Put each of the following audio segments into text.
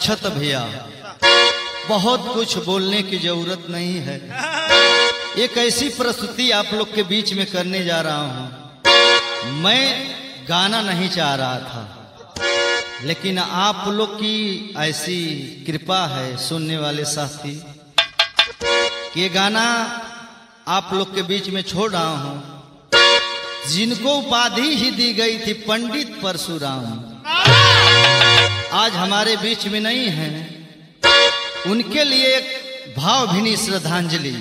अक्षत भैया, बहुत कुछ बोलने की जरूरत नहीं है। एक ऐसी प्रस्तुति आप लोग के बीच में करने जा रहा हूं। मैं गाना नहीं चाह रहा था, लेकिन आप लोग की ऐसी कृपा है सुनने वाले साथी कि ये गाना आप लोग के बीच में छोड़ रहा हूं। जिनको उपाधि ही दी गई थी पंडित परशुराम, आज हमारे बीच में नहीं है। उनके लिए एक भावभीनी श्रद्धांजलि।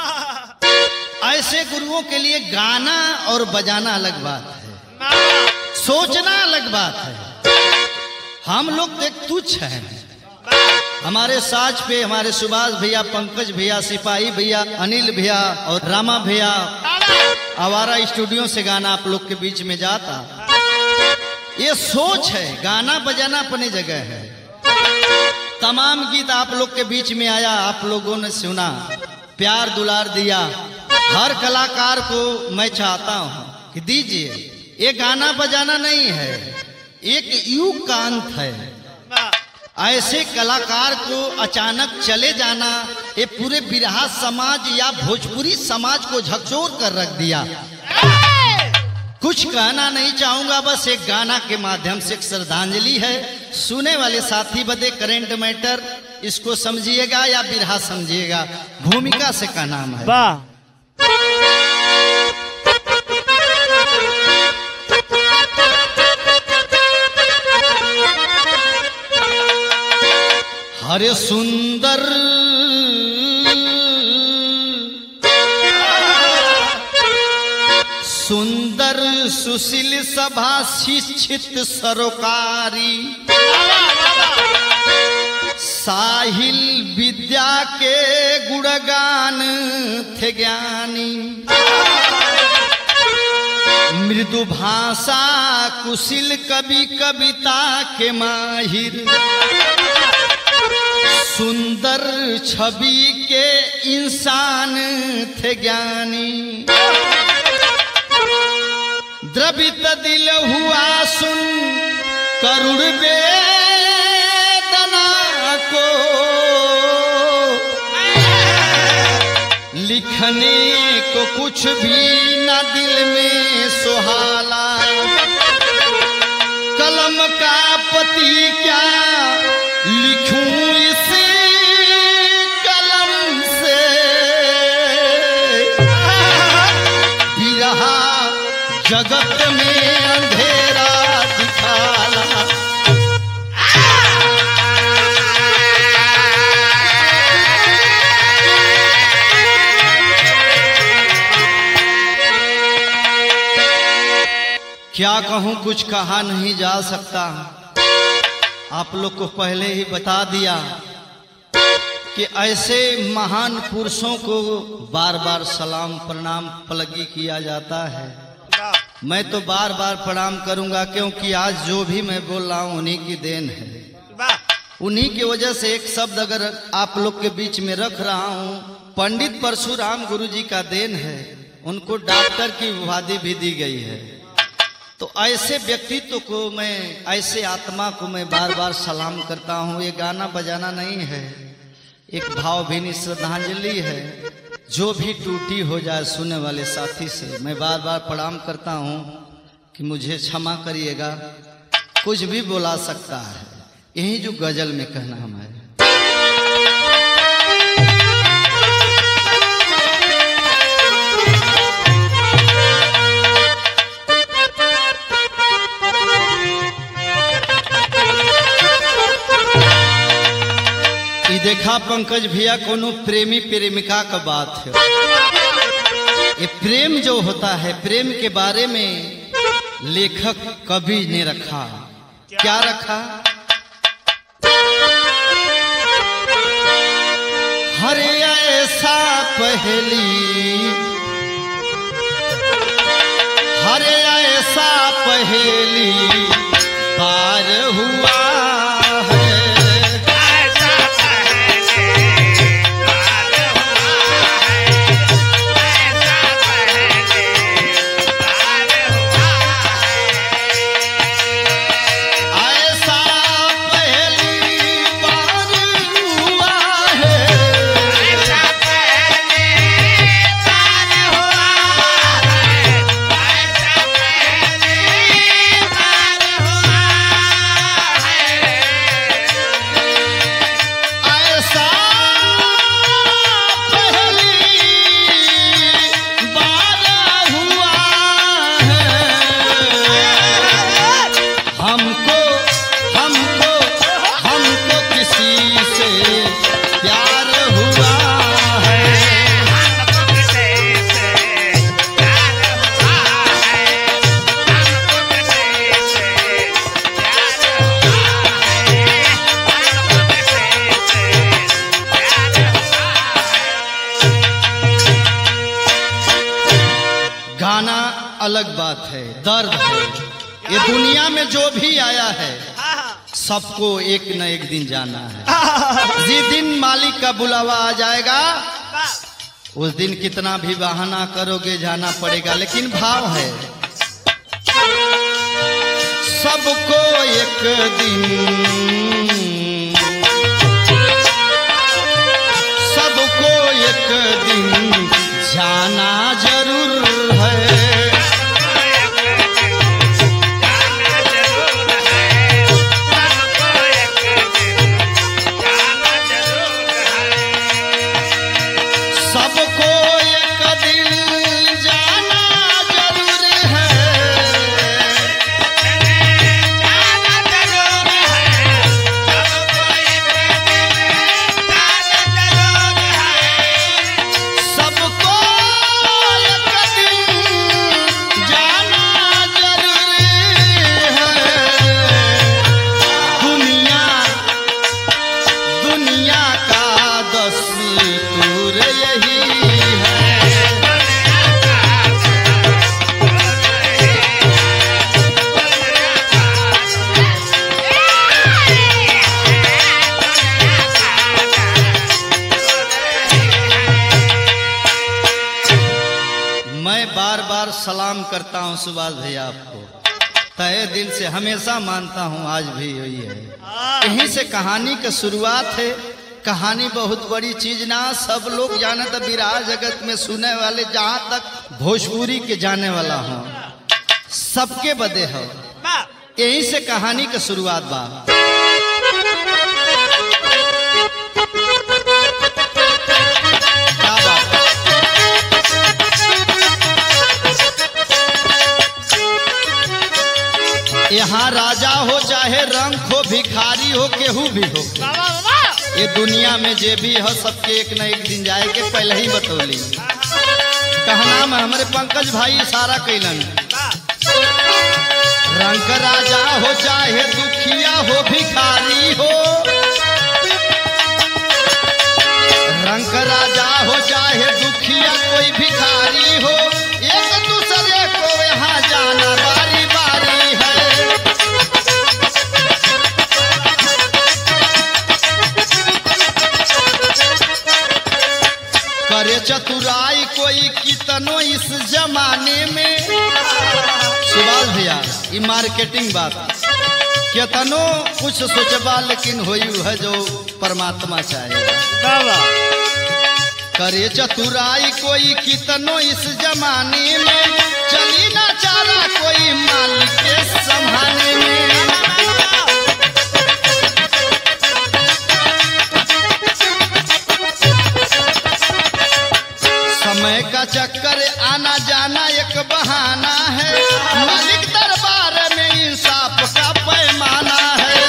ऐसे गुरुओं के लिए गाना और बजाना अलग बात है, सोचना अलग बात है। हम लोग एक तुच्छ हैं। हमारे साज पे हमारे सुभाष भैया, पंकज भैया, सिपाही भैया, अनिल भैया और रामा भैया आवारा स्टूडियो से गाना आप लोग के बीच में जाता। ये सोच है, गाना बजाना अपने जगह है। तमाम गीत आप लोग के बीच में आया, आप लोगों ने सुना, प्यार दुलार दिया। हर कलाकार को मैं चाहता हूं कि दीजिए। ये गाना बजाना नहीं है, एक युग का अंत है। ऐसे कलाकार को अचानक चले जाना ये पूरे बिरहा समाज या भोजपुरी समाज को झकझोर कर रख दिया। कुछ कहना नहीं चाहूंगा, बस एक गाना के माध्यम से एक श्रद्धांजलि है। सुने वाले साथी बदे करेंट मैटर इसको समझिएगा या बिरहा समझिएगा। भूमिका से का नाम है। वाह, हरे सुंदर सुंदर सुशील सभा शिक्षित सरोकारी, साहिल विद्या के गुणगान थे ज्ञानी, मृदु भाषा कुशिल कवि कविता के माहिर, सुंदर छवि के इंसान थे ज्ञानी। द्रवित दिल हुआ सुन करुण वेदना को, लिखने को कुछ भी न दिल में सुहाला। कलम का पति क्या लिखूं इस कलम से, बिरहा जगत में अंधेरा दिखाला। क्या कहूं, कुछ कहा नहीं जा सकता। आप लोग को पहले ही बता दिया कि ऐसे महान पुरुषों को बार बार सलाम प्रणाम पलगी किया जाता है। मैं तो बार बार प्रणाम करूंगा, क्योंकि आज जो भी मैं बोल रहा हूं उन्हीं की देन है। उन्हीं की वजह से एक शब्द अगर आप लोग के बीच में रख रहा हूं, पंडित परशुराम गुरु जी का देन है। उनको डॉक्टर की उपाधि भी दी गई है। तो ऐसे व्यक्तित्व को मैं, ऐसे आत्मा को मैं बार बार सलाम करता हूँ। ये गाना बजाना नहीं है, एक भावभीनी श्रद्धांजलि है। जो भी टूटी हो जाए सुनने वाले साथी से मैं बार बार प्रणाम करता हूँ कि मुझे क्षमा करिएगा। कुछ भी बोला सकता है, यही जो गजल में कहना है। देखा पंकज भैया, कोनो प्रेमी प्रेमिका का बात है। ये प्रेम जो होता है, प्रेम के बारे में लेखक कवि ने रखा। क्या रखा? हर ऐसा पहेली, हर ऐसा पहेली पार हुआ अलग बात है, दर्द है। ये दुनिया में जो भी आया है सबको एक न एक दिन जाना है। जिस दिन मालिक का बुलावा आ जाएगा उस दिन कितना भी बहाना करोगे जाना पड़ेगा। लेकिन भाव है सबको एक दिन, सबको एक दिन जाना जरूर है। सबको एक दिन जाना जरूर है। सबको एक दिन जाना जरूर है। दुनिया का दस्तूर यही है। मैं बार बार सलाम करता हूँ सुभाष भैया आपको, तहे दिल से हमेशा मानता हूँ, आज भी यही है। यहीं से कहानी की शुरुआत है। कहानी बहुत बड़ी चीज ना, सब लोग जाने तो विराह जगत में सुने वाले, जहाँ तक भोजपुरी के जाने वाला हो सबके बदे हो। यहीं से कहानी की शुरुआत बा। क्या बात है? यहाँ राजा हो चाहे रंग हो, भिखारी हो, केहू भी हो, ये दुनिया में जे भी हो सबके एक न एक दिन जाए के पहले ही बतौली। कहना में हमारे पंकज भाई इशारा कैलन। रंग राजा हो चाहे दुखिया हो, भिखारी हो, रंग राजा हो चाहे दुखिया कोई भिखारी हो, एक दूसरे को यहाँ जाना बारी बारी है। करे चतुराई कोई कितनो इस जमाने में। सुभाष भैया ये मार्केटिंग बात, कितनो कुछ सोचबा लेकिन होई है जो परमात्मा चाहेगा। करे चतुराई कोई कितनो इस जमाने में, चली ना चारा कोई मालिक के संभालने में। समय का चक्कर आना जाना एक बहाना है, मालिक दरबार में इंसाफ का पैमाना है।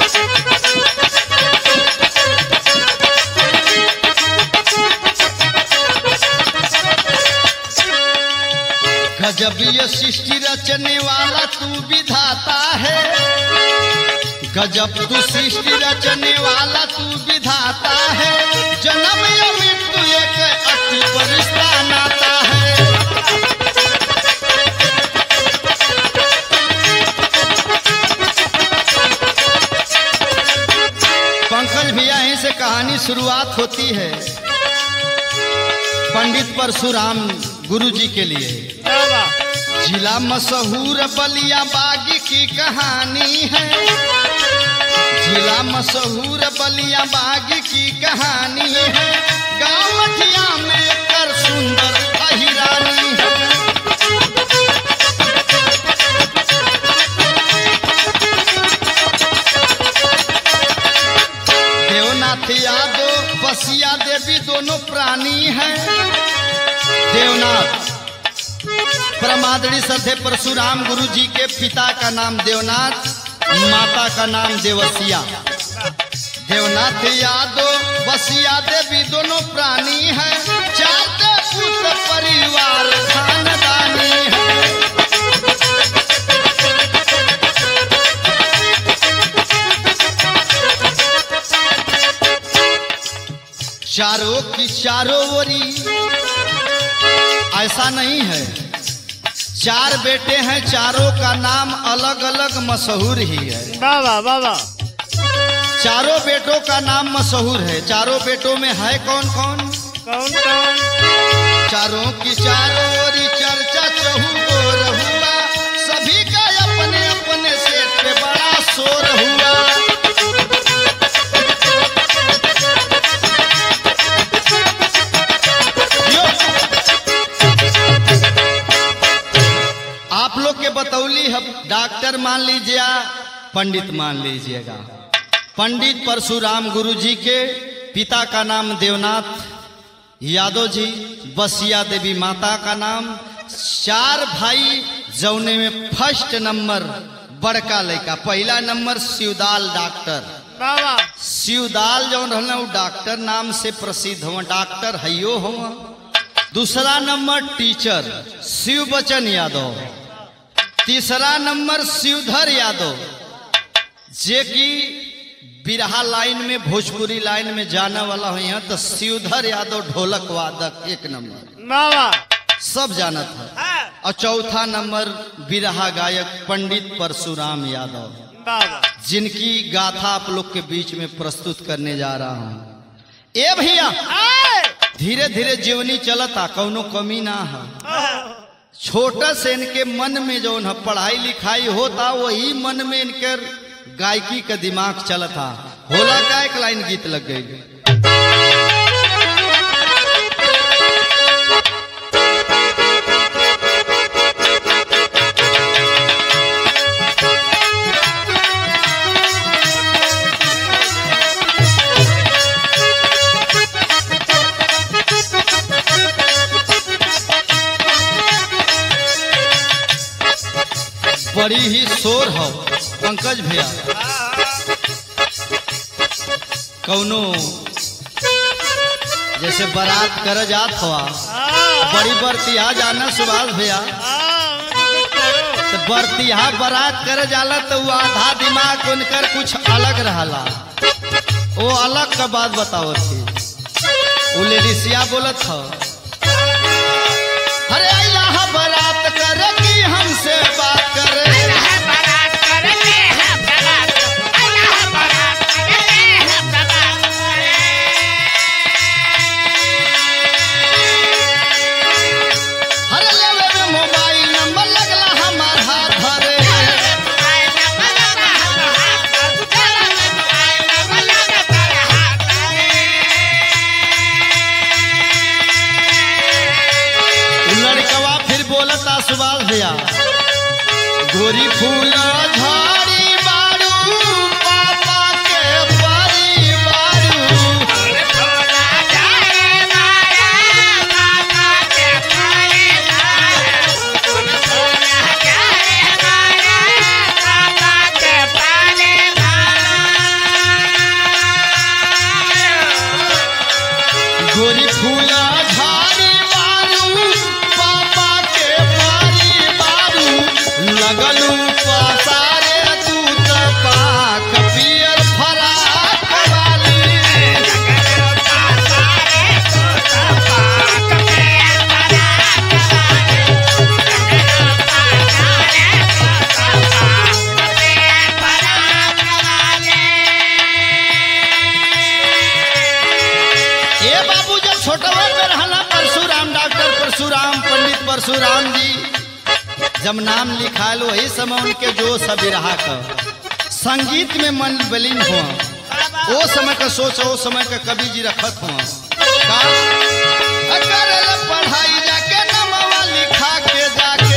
गजब ये सृष्टि रचने वाला तू विधाता है, गजब तू सृष्टि रचने वाला तू विधाता है। जन्म या मृत्यु एक अति पर रिश्ता नाता है। पंकज भैया यहीं से कहानी शुरुआत होती है पंडित परशुराम गुरु जी के लिए। जिला मशहूर बलिया बागी की कहानी है, जिला मशहूर बलिया बागी की कहानी है। गाँव मठिया में कर सुंदर अहिरानी है। देवनाथ यादव बसिया देवी दोनों प्राणी हैं। देवनाथ परमादड़ी सधे परशुराम गुरु जी के पिता का नाम देवनाथ, माता का नाम देवसिया। देवनाथ यादव बसिया देवी दोनों प्राणी हैं, चाहते पुत्र परिवार खानदानी है। चारों की चारों ओरी ऐसा नहीं है, 4 बेटे हैं, चारों का नाम अलग अलग मशहूर ही है। बाबा बाबा चारों बेटों का नाम मशहूर है। चारों बेटों में है कौन कौन? कौन कौन? चारों की चारों ओरी चर्चा चहुओर हुआ, सभी का अपने अपने सेठ पे बड़ा शोर हुआ। आप लोग के बतौली है, डॉक्टर मान लीजिए, पंडित मान लीजिएगा। पंडित परशुराम गुरु जी के पिता का नाम देवनाथ यादव जी, बसिया देवी माता का नाम। 4 भाई जौने में फर्स्ट नंबर बड़का लड़का, पहला नंबर शिवदाल डॉक्टर। बाबा शिवदाल जौन रहना वो डॉक्टर नाम से प्रसिद्ध हुआ, डॉक्टर हयो हुआ। दूसरा नंबर टीचर शिव बचन यादव। तीसरा नंबर शिवधर यादव, जे की बिरहा लाइन में, भोजपुरी लाइन में जाने वाला हुई है। तो शिवधर यादव ढोलक वादक 1 नंबर, बाबा सब जाना था। और चौथा नंबर बिरहा गायक पंडित परशुराम यादव, बाबा जिनकी गाथा आप लोग के बीच में प्रस्तुत करने जा रहा हूँ। ए भैया, धीरे धीरे जीवनी चलता, कौनो कमी ना है। छोटा से इनके मन में जो है पढ़ाई लिखाई होता, वही मन में इनके गायकी का दिमाग चलता। होला का एक लाइन गीत लग गई। बड़ी ही शोर हो पंकज भैया, कौनो जैसे बारात कर जात हुआ, बड़ी बरतिया जाना सुभाष भैया, तो बरतिया बारात कर जाला तो वो आधा दिमाग उनकर कुछ अलग रहला। वो अलग का बात बताओ थी। वो लेडीसिया बोलत हो, अरे अल्लाह बारात करे कि हमसे बात करे। सुभाष भैया, गोरी फूल झाड़ी बारू पापा के बारी बारू। गोरी फूल झाड़ी बारू पापा के बारी बारू। लगलू पसारे दूत पाक पियर फराक वाली। ए बाबू, जब छोटवा में रहना परशुराम, डॉक्टर परशुराम, पंडित परशुराम जी जब नाम लिखाल, वही समय उनके जो सब रहा का संगीत में मन बलीन हुआ। वो समय का सोच, वो समय का कवि जी रखत हुआ पढ़ाई जाके नमवा लिखा के जाके।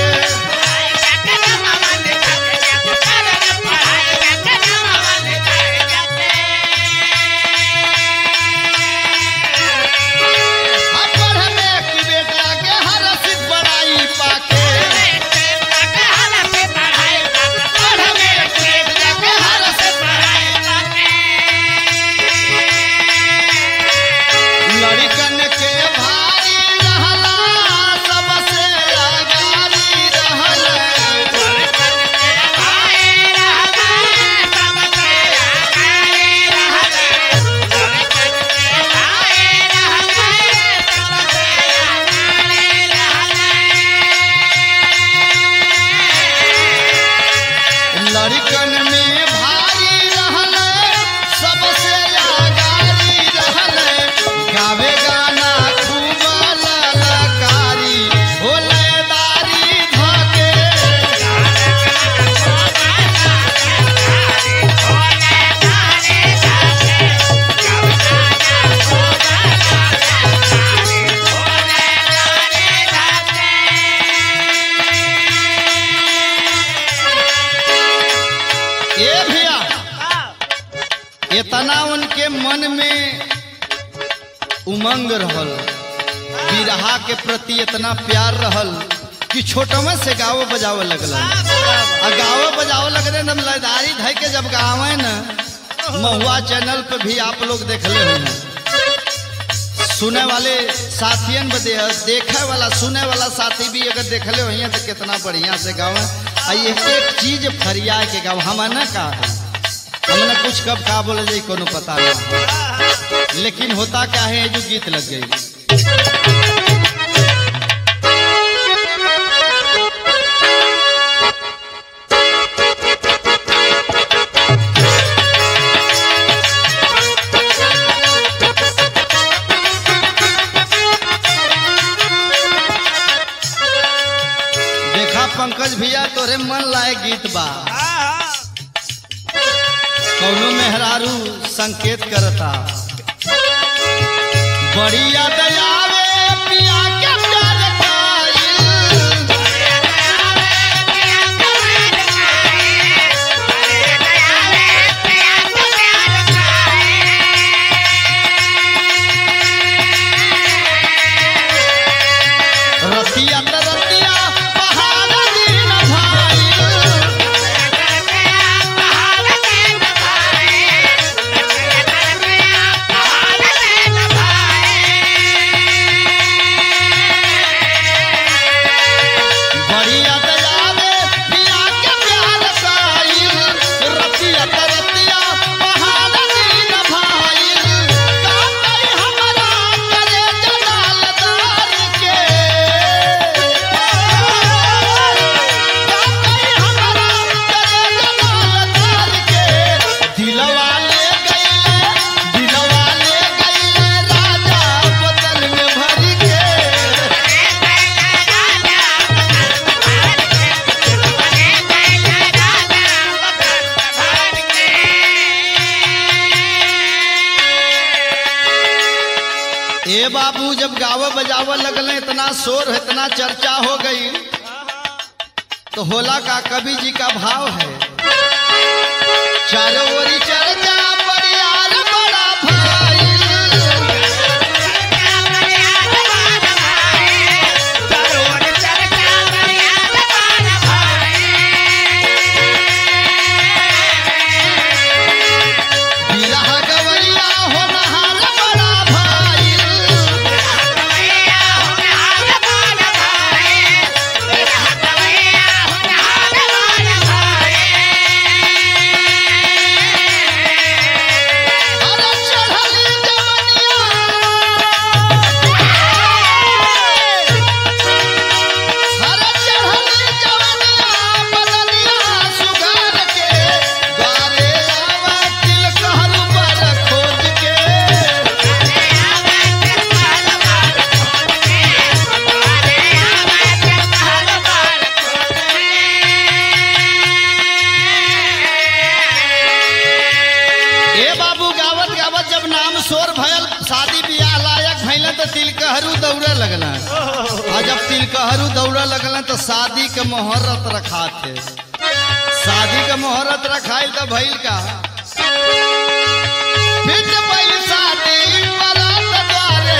इतना उनके मन में उमंग रहल, बिरहा के प्रति इतना प्यार रहल कि छोटवे से गावो बजावे लगल। आ गावो बजावे लगले न लयदारी धै के जब गावे न, महुआ चैनल पे भी आप लोग देखले हैं। सुने वाले साथियन बदे, देखे वाला सुने वाला साथी भी अगर देखले हो तो कितना बढ़िया से गावे। आ ये एक चीज फरिया के गाव हमने का हमने कुछ कब का बोले जाए कोनो पता नहीं, लेकिन होता क्या है जो गीत लग गई। पंकज भैया तोरे मन लाए गीत बा, कौनो मेहरारू संकेत करता, बड़ी याद आवे पिया के प्यार रतिया रतिया बाबू जब गावे बजावे लगले, इतना शोर इतना चर्चा हो गई, तो होला का कवि जी का भाव है, चारों ओरी चर्चा बड़ियार बड़ा भाई, बिरहा गवैया हो नहार बड़ा भाई, जब नाम शोर भयल, शादी ब्याह लायक भैल तो तिलकहरू दौड़े लगल, और जब तिलकहरू दौड़े लगल तो शादी के मुहूर्त रखा थे, शादी के मुहूर्त रखाई तो भैल का शादी बारात द्वारे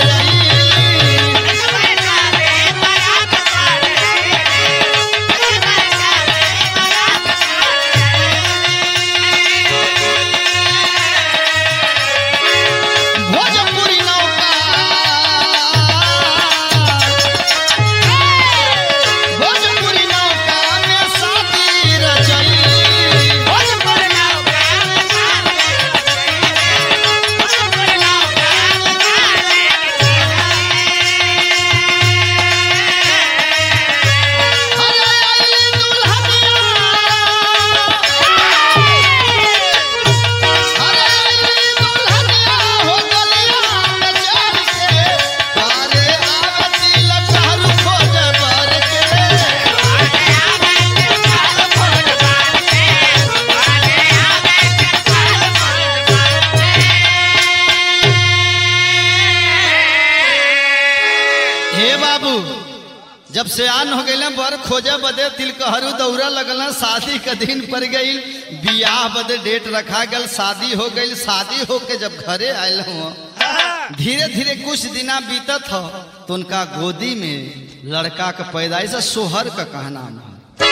जब से आन हो गए बर खोजे बदे तिलकहरू दौड़ा लगल, शादी का दिन पड़ गई, बियाह बदे डेट रखा गल, शादी हो गई। शादी होके जब घरे आयल हूँ, धीरे धीरे कुछ दिना बीतत हो तो उनका गोदी में लड़का का पैदाइश सोहर का कहना है।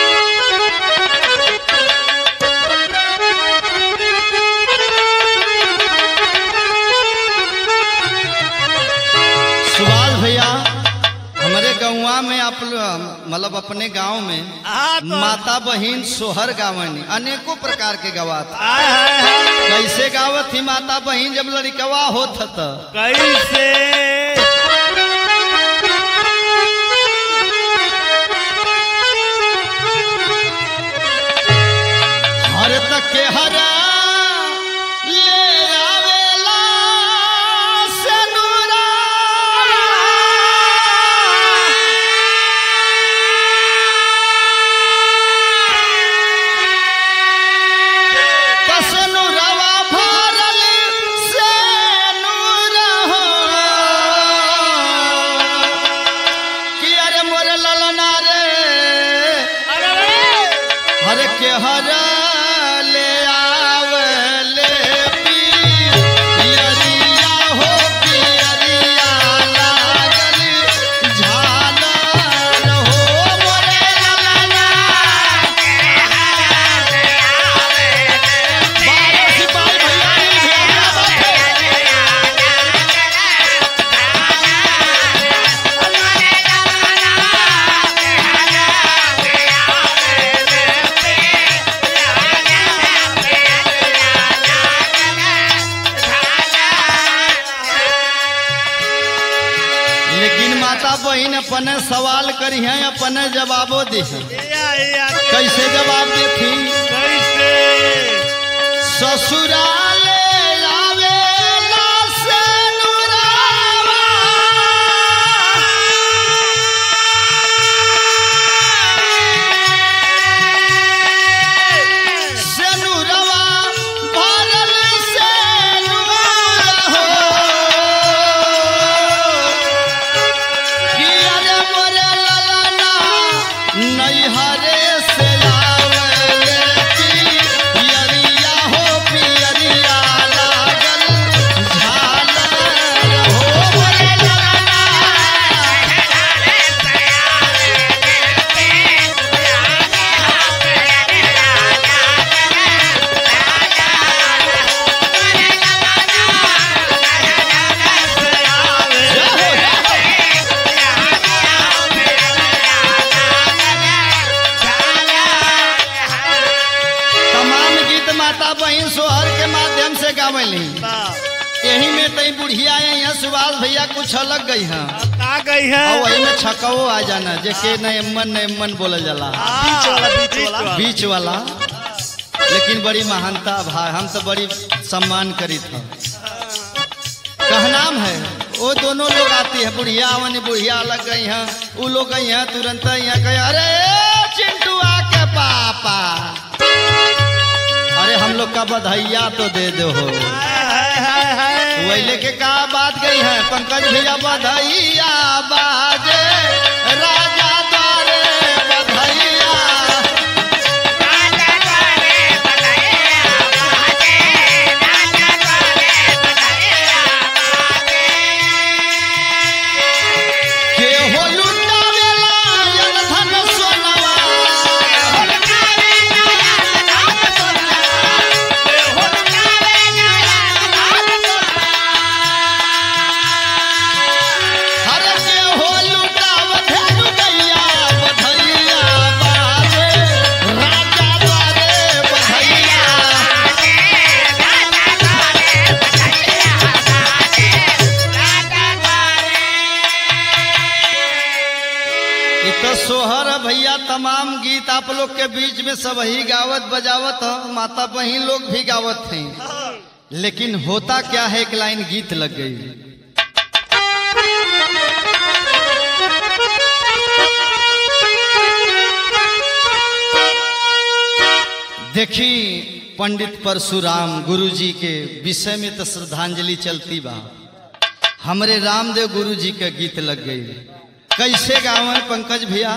सुभाष भैया हमारे गाँव में आप मतलब अपने गांव में माता बहन सोहर गावनी अनेकों प्रकार के गवात। कैसे गावत थी माता बहन जब लड़कवा होत था? कैसे? हर तक के हरा बहन अपने सवाल करी है, अपने जवाबो दी है। कैसे जवाब देती? कैसे? ससुराल आवेला से नुरावा, से नुरवा भरल से नुरा हो, नैहरे से आवले पियरिया हो, पियरिया लागल झालर हो मोरे ललना। माता बहन सोहर के माध्यम से गावली, यही में तई बुढ़िया यहाँ सुभाष भैया कुछ अलग गई है। का गई है? और वही में छकवो आ जाना जेके नयमन बोलल जाला, बीच वाला। लेकिन बड़ी महानता भाई, हम तो बड़ी सम्मान करी था। कहनाम है वो दोनों लोग आती है, बुढ़िया वन बुढ़िया अलग गई है, वो लोग गई है तुरंत यहाँ कहे अरे चिंटुआ के पापा, अरे हम लोग का बधाइया तो दे दो हो। वही के का बात गई है पंकज भैया, बधाइया बाजे राजा द्वारे बधाइया, के हो लुटावेला धन सोनवा, सोहर भैया तमाम गीत आप लोग के बीच में सब ही गावत बजावत हो, माता बहन लोग भी गावत हैं। लेकिन होता क्या है, एक लाइन गीत लग गई। देखी पंडित परशुराम गुरुजी के विषय में तो श्रद्धांजलि चलती बा, हमरे रामदेव गुरुजी के गीत लग गई। कैसे गाँव है पंकज भैया?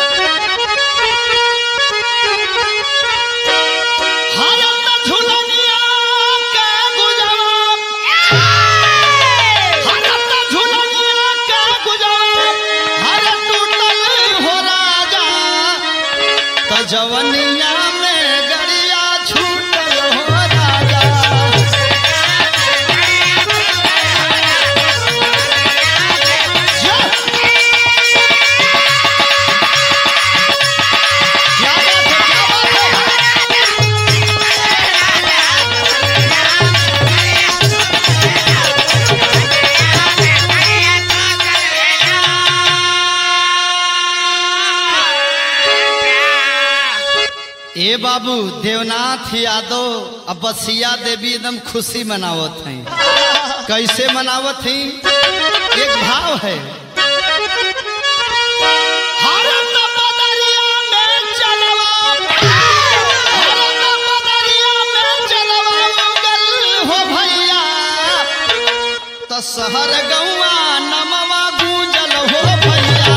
जवनिया में गरिया छूटल हो राजा। क्या बात ए बाबू देवनाथ यादव अब बसिया देवी एकदम खुशी मनावत हैं। कैसे मनावत हैं? एक भाव है, तो शहर गौआ नमवा गूंजल हो भैया।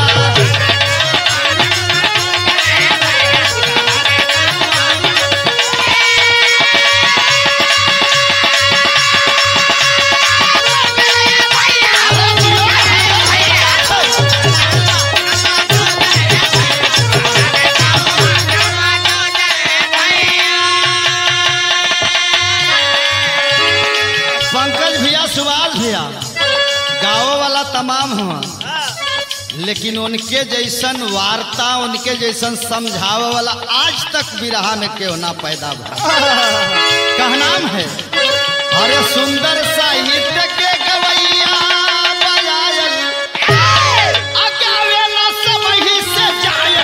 गाँव वाला तमाम हुआ, लेकिन उनके जैसन वार्ता, उनके जैसन समझावे वाला आज तक बिरहा में क्यों ना पैदा हुआ। कहनाम है, अरे सुंदर साहित्य के गवैया बजायल, अगावेला सब ही से जाय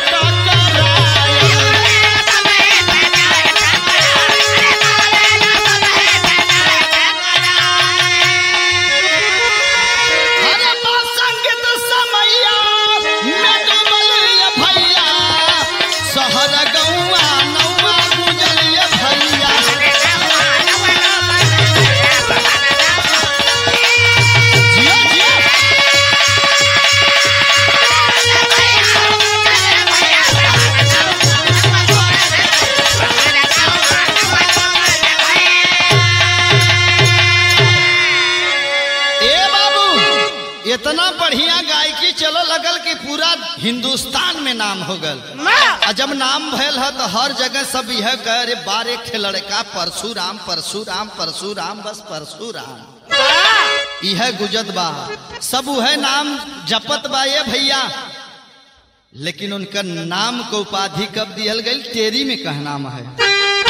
इतना बढ़िया गायकी चलो लगल कि पूरा हिंदुस्तान में नाम हो गल। और जब नाम भयल है तो हर जगह सब यह कह रे बारे लड़का परशुराम परशुराम परशुराम बस परशुराम यह गुजत बा, सब वह नाम जपत बा ये भैया। लेकिन उनका नाम को उपाधि कब दियल गई? तेरी में कहनाम है,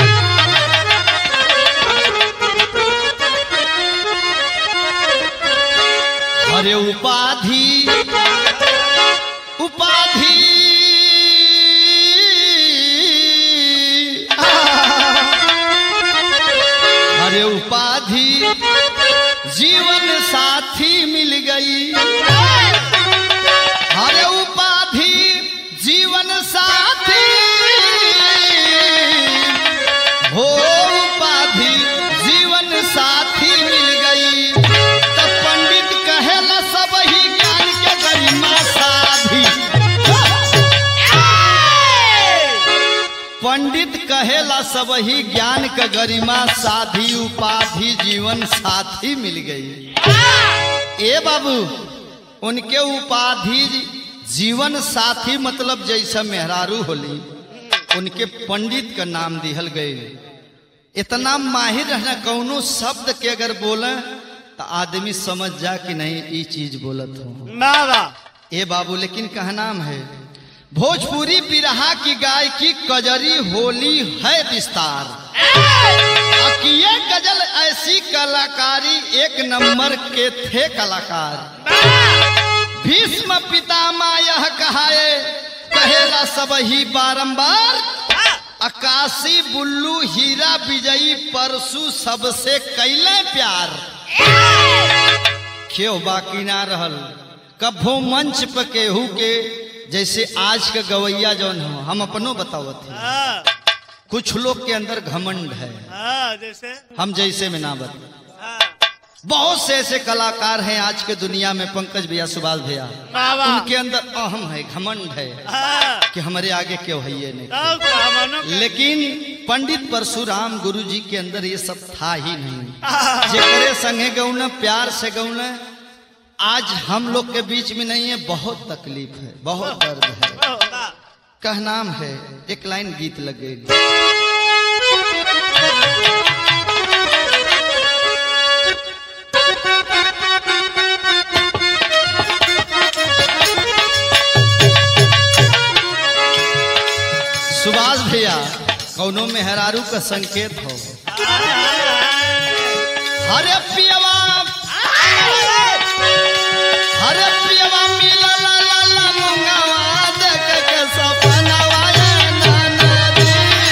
अरे उपाधि उपाधि अरे उपाधि जीवन साथी मिल गई। अरे उपाधि जीवन साथी हो, उपाधि जीवन साथी मिल गई। तब पंडित कहेला सब ही ज्ञान के गरिमा साधी, पंडित कहेला सब ही ज्ञान का गरिमा साधी, उपाधि जीवन साथी मिल गई। ए बाबू उनके उपाधि जीवन साथी मतलब जैसा मेहरारू होली, उनके पंडित का नाम दिहल गए। इतना माहिर रहना, कौनो शब्द के अगर बोले तो आदमी समझ जा कि नहीं ये चीज बोलत हो नारा। ए बाबू लेकिन कहनाम है, भोजपुरी बिरहा की गायकी कजरी होली है विस्तार। ये गजल ऐसी कलाकारी एक नंबर के थे कलाकार। भीष्म पितामह यह कहाए, कहेला सब ही बारंबार। आकाशी बुल्लू हीरा विजयी परसू सबसे कैले प्यार। क्यों बाकी ना रहल कभो मंच पर केहू के जैसे आज का गवैया जौन हो, हम अपनो बतावत हैं। कुछ लोग के अंदर घमंड है, जैसे हम जैसे में ना बता। बहुत से ऐसे कलाकार हैं आज के दुनिया में, पंकज भैया, सुभाष भैया, उनके अंदर अहम है, घमंड है कि हमारे आगे क्यों है ये नहीं। लेकिन पंडित परशुराम गुरु जी के अंदर ये सब था ही नहीं। जेकरे संगे गौना, प्यार से गौना, आज हम लोग के बीच में नहीं है। बहुत तकलीफ है, बहुत दर्द है। कहनाम है, एक लाइन गीत लगेगी। सुभाष भैया, कौनो मेहरारू का संकेत हो। हरे पियवा, हरे पियवा मिला ला ला ला मंगवा देख के सपनवा ये ननदी।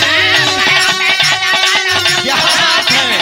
क्या बात है।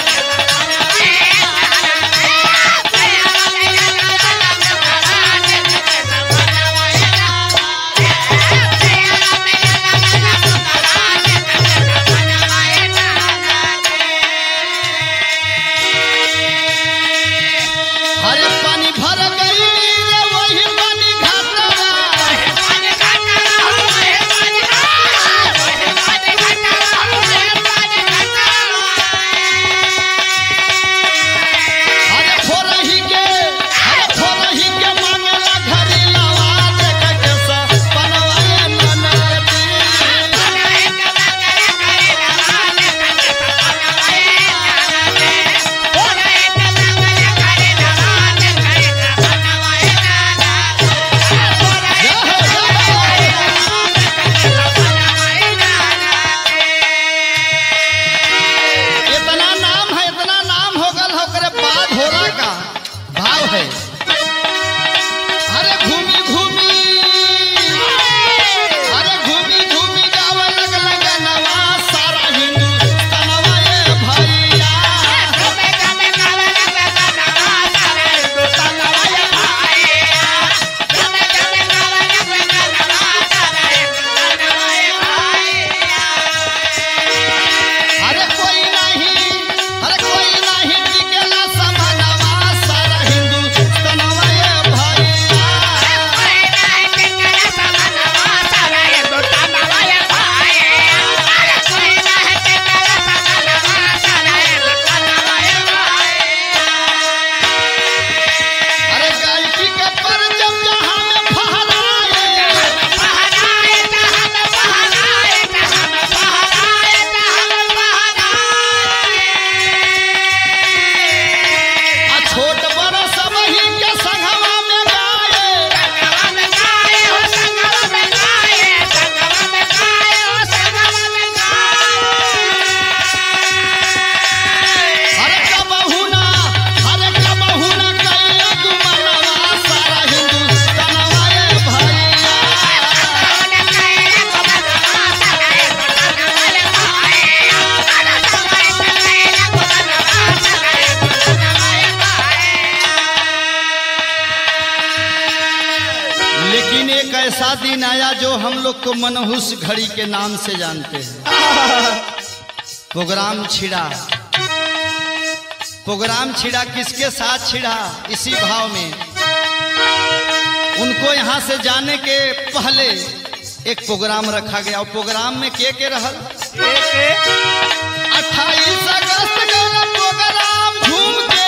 ऐसा दिन आया जो हम लोग को मनहूस घड़ी के नाम से जानते हैं। प्रोग्राम छिड़ा, प्रोग्राम छिड़ा, किसके साथ छिड़ा? इसी भाव में उनको यहाँ से जाने के पहले एक प्रोग्राम रखा गया और प्रोग्राम में के रहल 28 अगस्त का प्रोग्राम झूम के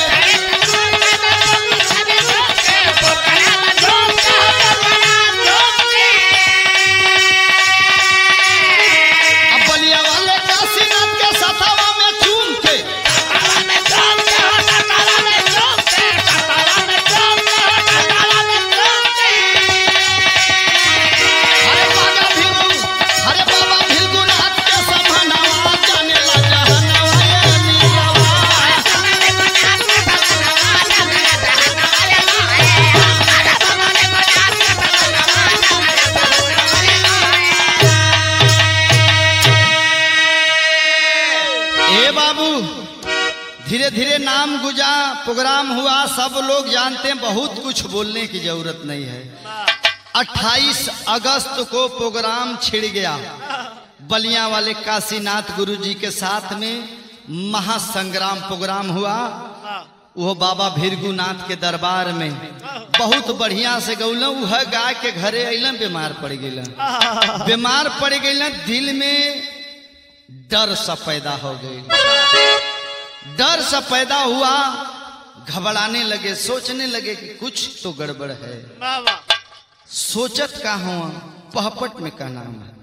धीरे धीरे नाम गुजा, प्रोग्राम हुआ, सब लोग जानते हैं, बहुत कुछ बोलने की जरूरत नहीं है। 28 अगस्त को प्रोग्राम छिड़ गया। बलिया वाले काशीनाथ गुरुजी के साथ में महासंग्राम प्रोग्राम हुआ वो बाबा भृगुनाथ के दरबार में बहुत बढ़िया से गौलू। वह गाय के घरे अलन, बीमार पड़ गई। बीमार पड़ गई, दिल में डर सा पैदा हो गई। डर सा पैदा हुआ, घबराने लगे, सोचने लगे कि कुछ तो गड़बड़ है। सोचत का हुआ, पहपट में का नाम है।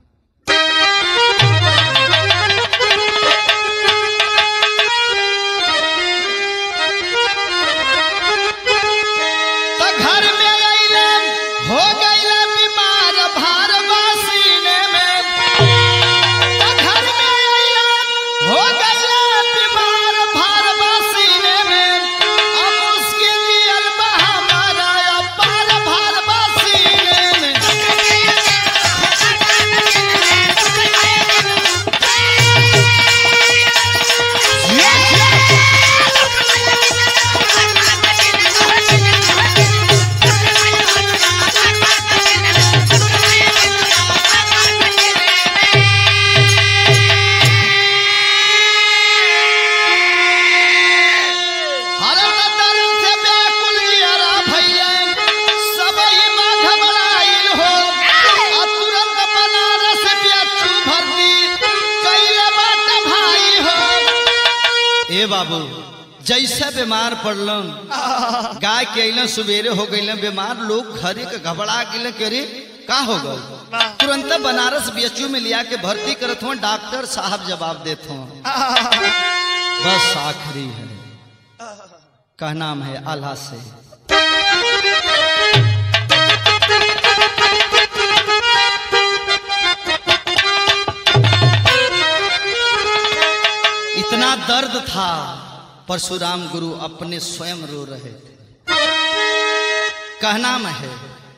घर में अइलन, हो गइला बीमार भारवासीने में। घर में अइलन, हो गइला बीमार भारवासीने में। अब उसके जियल बा हमारा अपार भारवासीने में। बाबू जैसा बीमार पड़लन, गाय के अलन, सुबेरे हो गई बीमार। लोग घरे के घबरा गए कि अरे का हो गए। तुरंत बनारस बीएचयू में लिया के भर्ती करत हो। डॉक्टर साहब जवाब देते हो बस आखिरी है, का नाम है आल्हा से। इतना दर्द था, परशुराम गुरु अपने स्वयं रो रहे थे। कहना में है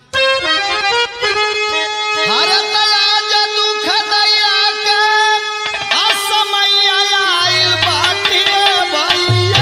हर दया दुख दया के असमय आइल बाटिए भैया।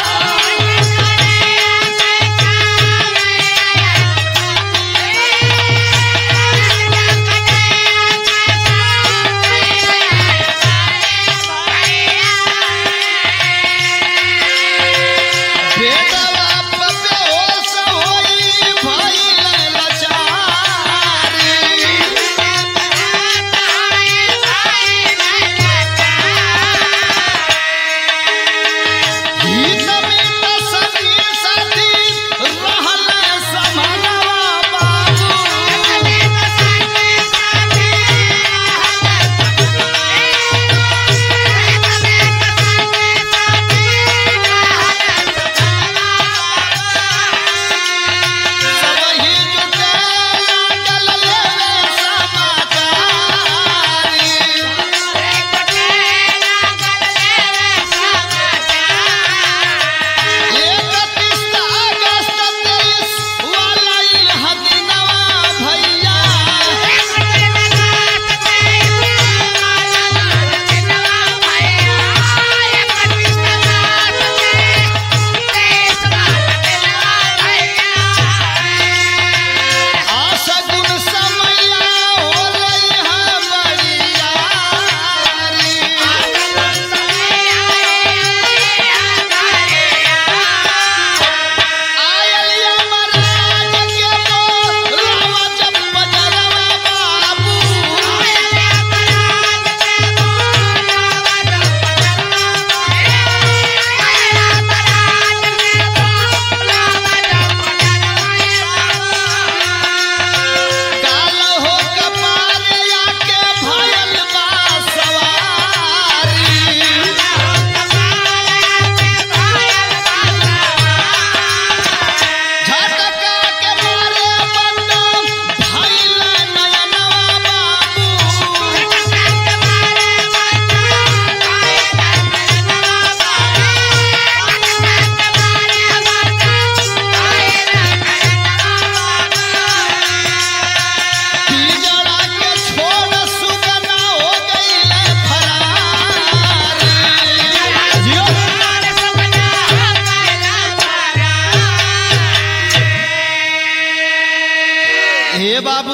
हे बाबू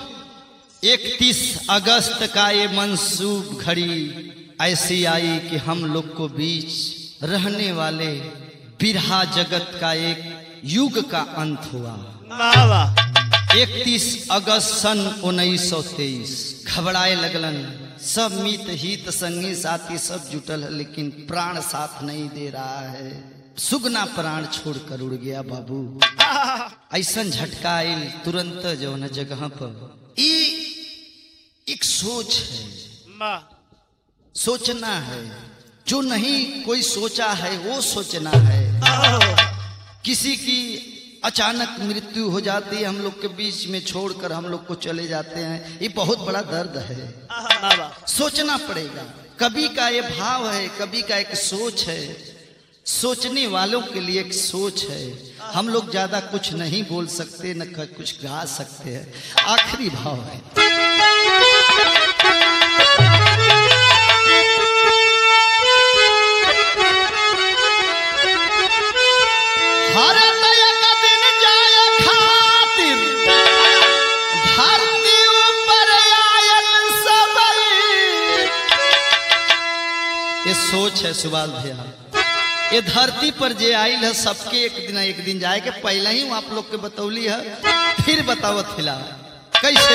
31 अगस्त का ये मंसूब घड़ी ऐसी आई कि हम लोग को बीच रहने वाले बिरहा जगत का एक युग का अंत हुआ। बाबा 31 अगस्त सन 1923 घबराए लगलन, सब मित हित संगी साथी सब जुटल है, लेकिन प्राण साथ नहीं दे रहा है। सुगना प्राण छोड़कर उड़ गया बाबू। ऐसा झटका आयल तुरंत जो न जगह पर एक सोच है, सोचना है। जो नहीं कोई सोचा है वो सोचना है। किसी की अचानक मृत्यु हो जाती है, हम लोग के बीच में छोड़कर हम लोग को चले जाते हैं, ये बहुत बड़ा दर्द है। सोचना पड़ेगा। कवि का ये भाव है, कवि का एक सोच है, सोचने वालों के लिए एक सोच है। हम लोग ज्यादा कुछ नहीं बोल सकते, न कुछ गा सकते हैं। आखिरी भाव है, हर एक दिन जाए खातिर धरती ऊपर आयल सबई। ये सोच है सुभाष भैया। ये धरती पर जे आयल है सबके एक दिन जाए के पहले ही आप लोग के बतौली है, फिर बतावत हिला कैसे।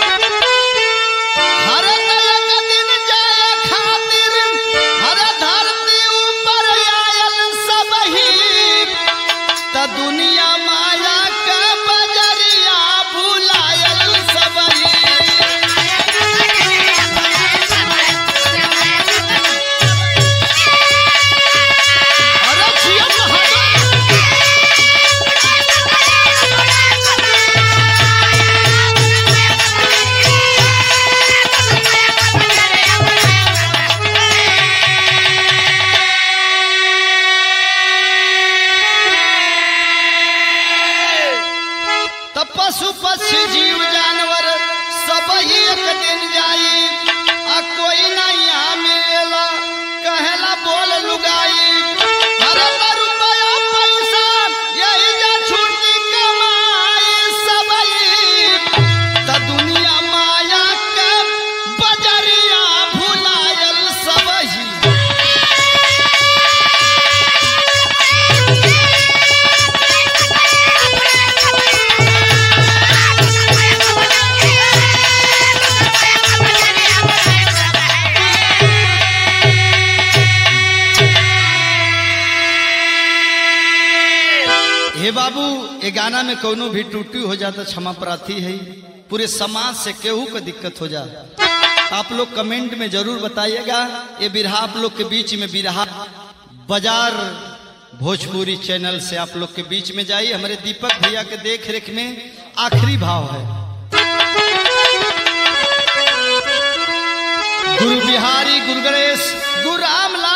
हर एक दिन जाए खातिर हर धरती ऊपर आयल सबही, त दुनिया माया का बजरिया भुलायल सबही। पशु पक्षी जीव जानवर सब ही एक दिन जाई, आ कोई ना यहाँ मिलेला कहेला बोल लुगाई। हर रुपया पैसा यही जा छुट्टी कमाई सबई, त दुनिया माया के बजरिया भुलायल सबही। हे बाबू, ये गाना में कोनो भी टूटी हो जाता क्षमा प्रार्थी है। पूरे समाज से केहू को दिक्कत हो जाए, आप लोग कमेंट में जरूर बताइएगा। ये बिरहा आप लोग के बीच में बिरहा बाजार भोजपुरी चैनल से आप लोग के बीच में जाइए। हमारे दीपक भैया के देख रेख में आखिरी भाव है, गुरु बिहारी गुरु गणेश गुरु रामलाल